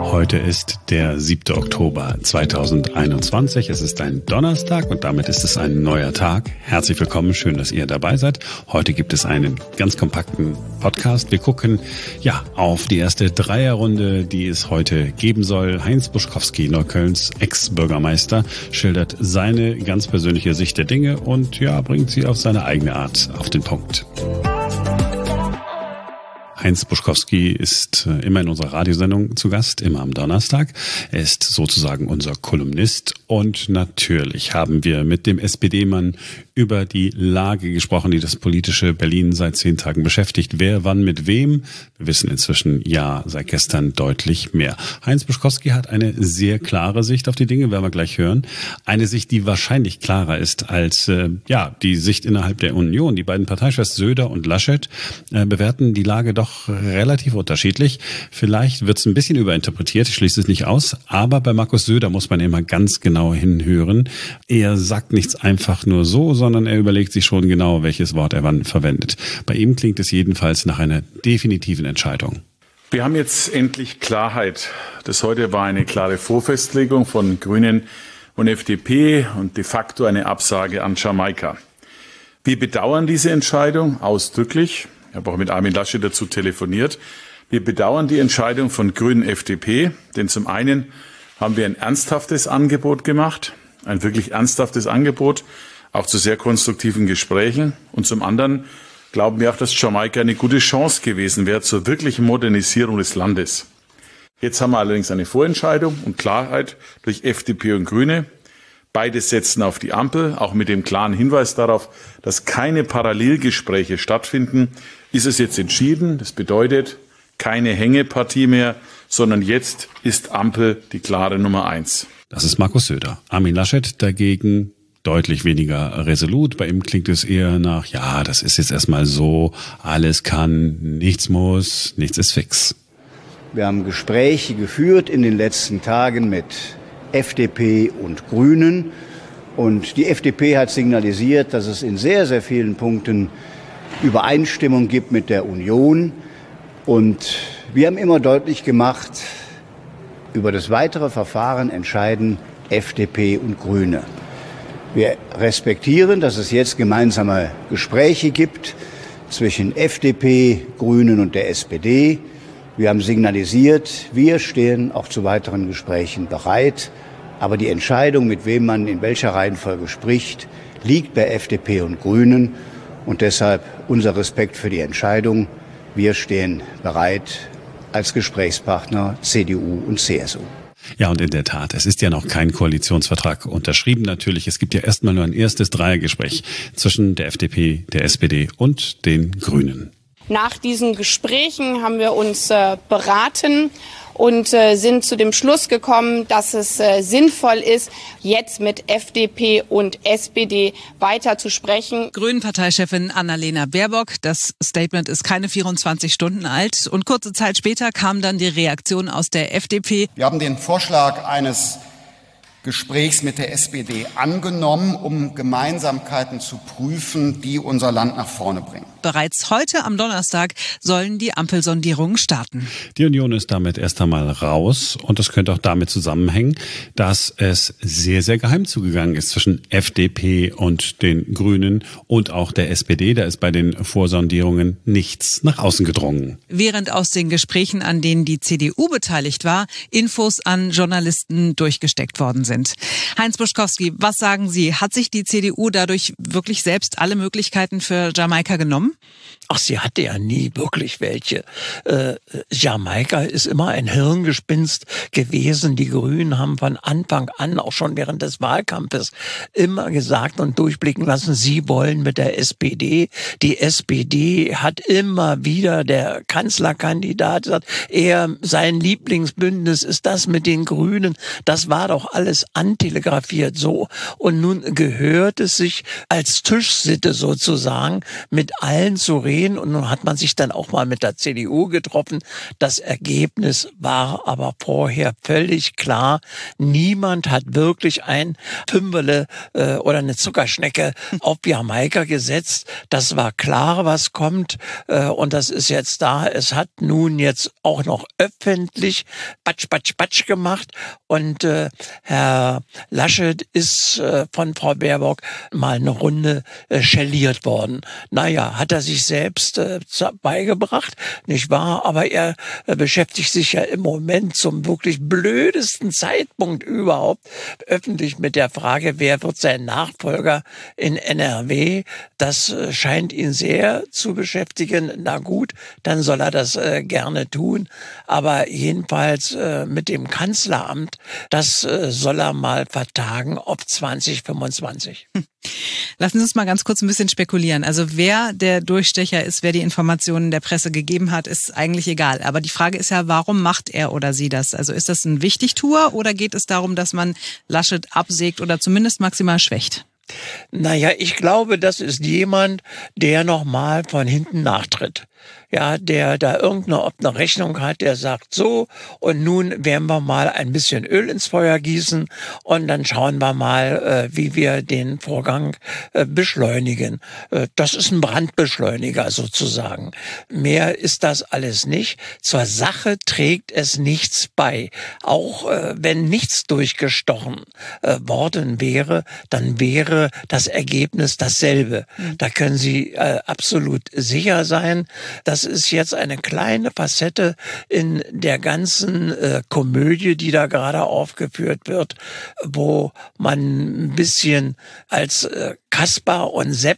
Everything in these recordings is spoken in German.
Heute ist der 7. Oktober 2021. Es ist ein Donnerstag und damit ist es ein neuer Tag. Herzlich willkommen, schön, dass ihr dabei seid. Heute gibt es einen ganz kompakten Podcast. Wir gucken auf die erste Dreierrunde, die es heute geben soll. Heinz Buschkowski, Neuköllns Ex-Bürgermeister, schildert seine ganz persönliche Sicht der Dinge und bringt sie auf seine eigene Art auf den Punkt. Heinz Buschkowski ist immer in unserer Radiosendung zu Gast, immer am Donnerstag. Er ist sozusagen unser Kolumnist und natürlich haben wir mit dem SPD-Mann über die Lage gesprochen, die das politische Berlin seit 10 Tagen beschäftigt. Wer, wann, mit wem? Wir wissen inzwischen seit gestern deutlich mehr. Heinz Buschkowski hat eine sehr klare Sicht auf die Dinge, werden wir gleich hören. Eine Sicht, die wahrscheinlich klarer ist als die Sicht innerhalb der Union. Die beiden Parteichefs Söder und Laschet bewerten die Lage doch relativ unterschiedlich. Vielleicht wird es ein bisschen überinterpretiert, ich schließe es nicht aus, aber bei Markus Söder muss man immer ganz genau hinhören. Er sagt nichts einfach nur so, sondern er überlegt sich schon genau, welches Wort er wann verwendet. Bei ihm klingt es jedenfalls nach einer definitiven Entscheidung. Wir haben jetzt endlich Klarheit. Das heute war eine klare Vorfestlegung von Grünen und FDP und de facto eine Absage an Jamaika. Wir bedauern diese Entscheidung ausdrücklich. Ich habe auch mit Armin Laschet dazu telefoniert. Wir bedauern die Entscheidung von Grünen FDP, denn zum einen haben wir ein ernsthaftes Angebot gemacht, ein wirklich ernsthaftes Angebot, auch zu sehr konstruktiven Gesprächen. Und zum anderen glauben wir auch, dass Jamaika eine gute Chance gewesen wäre zur wirklichen Modernisierung des Landes. Jetzt haben wir allerdings eine Vorentscheidung und Klarheit durch FDP und Grüne. Beide setzen auf die Ampel, auch mit dem klaren Hinweis darauf, dass keine Parallelgespräche stattfinden. Ist es jetzt entschieden? Das bedeutet keine Hängepartie mehr, sondern jetzt ist Ampel die klare Nummer 1. Das ist Markus Söder. Armin Laschet dagegen deutlich weniger resolut. Bei ihm klingt es eher nach, das ist jetzt erstmal so, alles kann, nichts muss, nichts ist fix. Wir haben Gespräche geführt in den letzten Tagen mit FDP und Grünen. Und die FDP hat signalisiert, dass es in sehr, sehr vielen Punkten Übereinstimmung gibt mit der Union. Und wir haben immer deutlich gemacht, über das weitere Verfahren entscheiden FDP und Grüne. Wir respektieren, dass es jetzt gemeinsame Gespräche gibt zwischen FDP, Grünen und der SPD. Wir haben signalisiert, wir stehen auch zu weiteren Gesprächen bereit. Aber die Entscheidung, mit wem man in welcher Reihenfolge spricht, liegt bei FDP und Grünen. Und deshalb unser Respekt für die Entscheidung. Wir stehen bereit als Gesprächspartner CDU und CSU. Ja, und in der Tat, es ist ja noch kein Koalitionsvertrag unterschrieben natürlich. Es gibt ja erstmal nur ein erstes Dreiergespräch zwischen der FDP, der SPD und den Grünen. Nach diesen Gesprächen haben wir uns beraten und sind zu dem Schluss gekommen, dass es sinnvoll ist, jetzt mit FDP und SPD weiter zu sprechen. Grünen-Parteichefin Annalena Baerbock, das Statement ist keine 24 Stunden alt und kurze Zeit später kam dann die Reaktion aus der FDP. Wir haben den Vorschlag eines Gesprächs mit der SPD angenommen, um Gemeinsamkeiten zu prüfen, die unser Land nach vorne bringen. Bereits heute am Donnerstag sollen die Ampelsondierungen starten. Die Union ist damit erst einmal raus und das könnte auch damit zusammenhängen, dass es sehr, sehr geheim zugegangen ist zwischen FDP und den Grünen und auch der SPD. Da ist bei den Vorsondierungen nichts nach außen gedrungen. Während aus den Gesprächen, an denen die CDU beteiligt war, Infos an Journalisten durchgesteckt worden sind. Heinz Buschkowski, was sagen Sie? Hat sich die CDU dadurch wirklich selbst alle Möglichkeiten für Jamaika genommen? Ach, sie hatte ja nie wirklich welche. Jamaika ist immer ein Hirngespinst gewesen. Die Grünen haben von Anfang an, auch schon während des Wahlkampfes, immer gesagt und durchblicken lassen, sie wollen mit der SPD. Die SPD hat immer wieder, der Kanzlerkandidat sagt, sein Lieblingsbündnis ist das mit den Grünen. Das war doch alles alles antelegrafiert so. Und nun gehört es sich als Tischsitte sozusagen, mit allen zu reden. Und nun hat man sich dann auch mal mit der CDU getroffen. Das Ergebnis war aber vorher völlig klar. Niemand hat wirklich ein Fünferle oder eine Zuckerschnecke auf Jamaika gesetzt. Das war klar, was kommt. Und das ist jetzt da. Es hat nun jetzt auch noch öffentlich Batsch gemacht. Und Herr Laschet ist von Frau Baerbock mal eine Runde schelliert worden. Naja, hat er sich selbst beigebracht, nicht wahr? Aber er beschäftigt sich ja im Moment zum wirklich blödesten Zeitpunkt überhaupt öffentlich mit der Frage, wer wird sein Nachfolger in NRW? Das scheint ihn sehr zu beschäftigen. Na gut, dann soll er das gerne tun. Aber jedenfalls mit dem Kanzleramt, das soll er mal vertagen auf 2025. Lassen Sie uns mal ganz kurz ein bisschen spekulieren. Also wer der Durchstecher ist, wer die Informationen der Presse gegeben hat, ist eigentlich egal. Aber die Frage ist ja, warum macht er oder sie das? Also ist das ein Wichtigtuer oder geht es darum, dass man Laschet absägt oder zumindest maximal schwächt? Naja, ich glaube, das ist jemand, der nochmal von hinten nachtritt. Ja, der da irgendeine Rechnung hat, der sagt so, und nun werden wir mal ein bisschen Öl ins Feuer gießen und dann schauen wir mal, wie wir den Vorgang beschleunigen. Das ist ein Brandbeschleuniger sozusagen. Mehr ist das alles nicht. Zur Sache trägt es nichts bei. Auch wenn nichts durchgestochen worden wäre, dann wäre das Ergebnis dasselbe. Da können Sie absolut sicher sein. Das ist jetzt eine kleine Facette in der ganzen Komödie, die da gerade aufgeführt wird, wo man ein bisschen als Kaspar und Sepp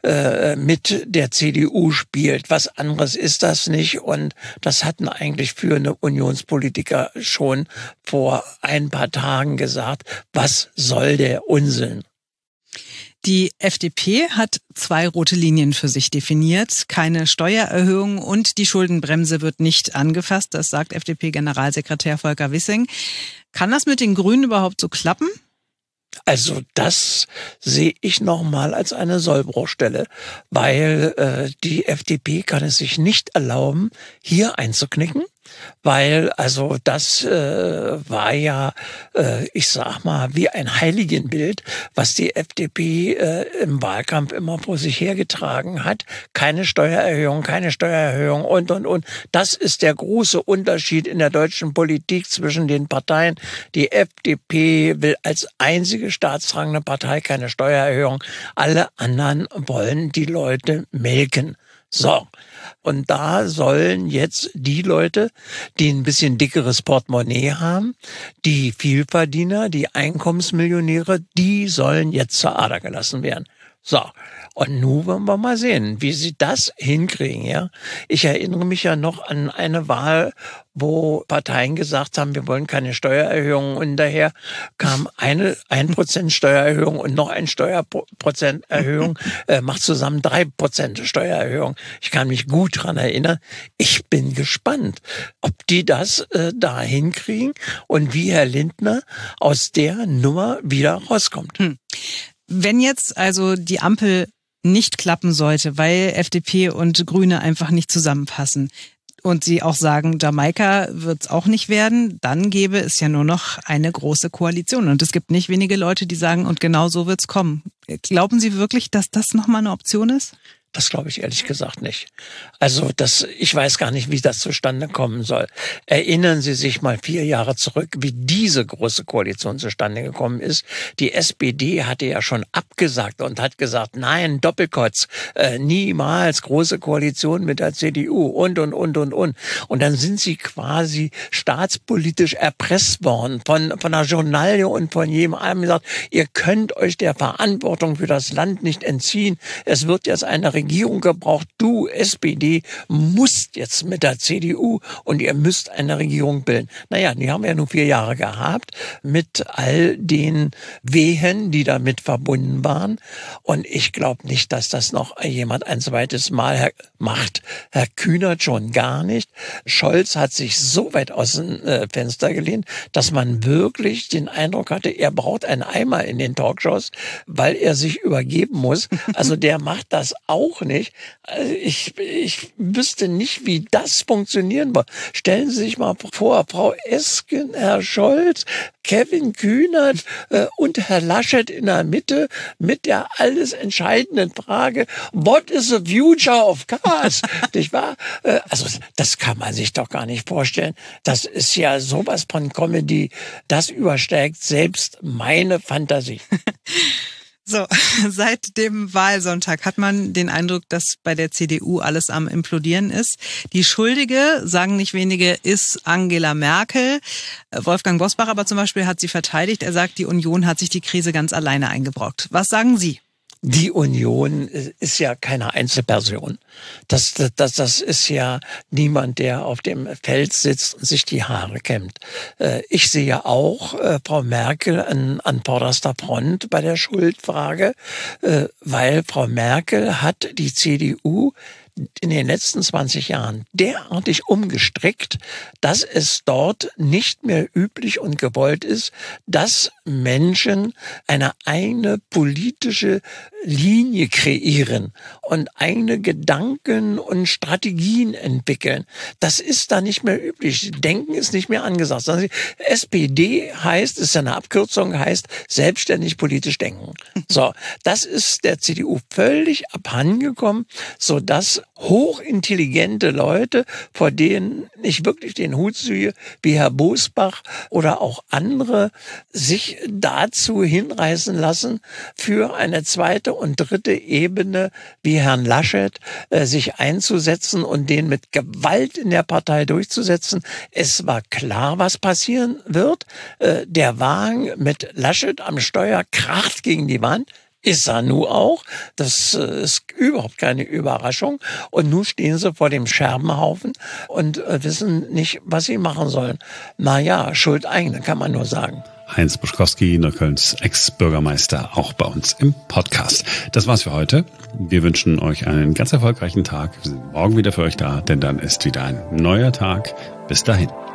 mit der CDU spielt. Was anderes ist das nicht. Und das hatten eigentlich führende Unionspolitiker schon vor ein paar Tagen gesagt. Was soll der Unsinn? Die FDP hat 2 rote Linien für sich definiert. Keine Steuererhöhung und die Schuldenbremse wird nicht angefasst. Das sagt FDP-Generalsekretär Volker Wissing. Kann das mit den Grünen überhaupt so klappen? Also das sehe ich nochmal als eine Sollbruchstelle, weil die FDP kann es sich nicht erlauben, hier einzuknicken. Weil also das war ja, ich sag mal, wie ein Heiligenbild, was die FDP im Wahlkampf immer vor sich hergetragen hat. Keine Steuererhöhung und. Das ist der große Unterschied in der deutschen Politik zwischen den Parteien. Die FDP will als einzige staatstragende Partei keine Steuererhöhung. Alle anderen wollen die Leute melken. So. Und da sollen jetzt die Leute, die ein bisschen dickeres Portemonnaie haben, die Vielverdiener, die Einkommensmillionäre, die sollen jetzt zur Ader gelassen werden. So. Und nun wollen wir mal sehen, wie sie das hinkriegen, ja. Ich erinnere mich ja noch an eine Wahl, wo Parteien gesagt haben, wir wollen keine Steuererhöhung, und daher kam 1% Steuererhöhung und noch ein Steuerprozenterhöhung, macht zusammen 3% Steuererhöhung. Ich kann mich gut dran erinnern. Ich bin gespannt, ob die das da hinkriegen und wie Herr Lindner aus der Nummer wieder rauskommt. Wenn jetzt also die Ampel nicht klappen sollte, weil FDP und Grüne einfach nicht zusammenpassen und sie auch sagen, Jamaika wird es auch nicht werden, dann gäbe es ja nur noch eine große Koalition. Und es gibt nicht wenige Leute, die sagen, und genau so wird es kommen. Glauben Sie wirklich, dass das nochmal eine Option ist? Das glaube ich ehrlich gesagt nicht. Also ich weiß gar nicht, wie das zustande kommen soll. Erinnern Sie sich mal 4 Jahre zurück, wie diese große Koalition zustande gekommen ist. Die SPD hatte ja schon abgesagt und hat gesagt, nein, Doppelkotz, niemals große Koalition mit der CDU und. Und dann sind sie quasi staatspolitisch erpresst worden von der Journalie und von jedem anderen gesagt, ihr könnt euch der Verantwortung für das Land nicht entziehen. Es wird jetzt eine Regierung gebraucht. Du, SPD, musst jetzt mit der CDU und ihr müsst eine Regierung bilden. Naja, die haben wir ja nur 4 Jahre gehabt mit all den Wehen, die damit verbunden waren. Und ich glaube nicht, dass das noch jemand ein zweites Mal macht. Herr Kühnert schon gar nicht. Scholz hat sich so weit aus dem Fenster gelehnt, dass man wirklich den Eindruck hatte, er braucht einen Eimer in den Talkshows, weil er sich übergeben muss. Also der macht das auch nicht. Also ich wüsste nicht, wie das funktionieren wird. Stellen Sie sich mal vor, Frau Esken, Herr Scholz, Kevin Kühnert und Herr Laschet in der Mitte mit der alles entscheidenden Frage, what is the future of cars? Nicht wahr? Also das kann man sich doch gar nicht vorstellen. Das ist ja sowas von Comedy, das übersteigt selbst meine Fantasie. So, seit dem Wahlsonntag hat man den Eindruck, dass bei der CDU alles am Implodieren ist. Die Schuldige, sagen nicht wenige, ist Angela Merkel. Wolfgang Bosbach aber zum Beispiel hat sie verteidigt. Er sagt, die Union hat sich die Krise ganz alleine eingebrockt. Was sagen Sie? Die Union ist ja keine Einzelperson. Das ist ja niemand, der auf dem Feld sitzt und sich die Haare kämmt. Ich sehe auch Frau Merkel an vorderster Front bei der Schuldfrage, weil Frau Merkel hat die CDU in den letzten 20 Jahren derartig umgestrickt, dass es dort nicht mehr üblich und gewollt ist, dass Menschen eine eigene politische Linie kreieren und eigene Gedanken und Strategien entwickeln. Das ist da nicht mehr üblich. Denken ist nicht mehr angesagt. SPD heißt, ist eine Abkürzung, heißt selbstständig politisch denken. So, das ist der CDU völlig abhandengekommen, sodass hochintelligente Leute, vor denen ich wirklich den Hut ziehe, wie Herr Bosbach oder auch andere, sich dazu hinreißen lassen, für eine zweite und dritte Ebene wie Herrn Laschet sich einzusetzen und den mit Gewalt in der Partei durchzusetzen. Es war klar, was passieren wird. Der Wagen mit Laschet am Steuer kracht gegen die Wand. Ist er nun auch. Das ist überhaupt keine Überraschung. Und nun stehen sie vor dem Scherbenhaufen und wissen nicht, was sie machen sollen. Naja, Schuld eigene, kann man nur sagen. Heinz Buschkowski, Neuköllns Ex-Bürgermeister, auch bei uns im Podcast. Das war's für heute. Wir wünschen euch einen ganz erfolgreichen Tag. Wir sind morgen wieder für euch da, denn dann ist wieder ein neuer Tag. Bis dahin.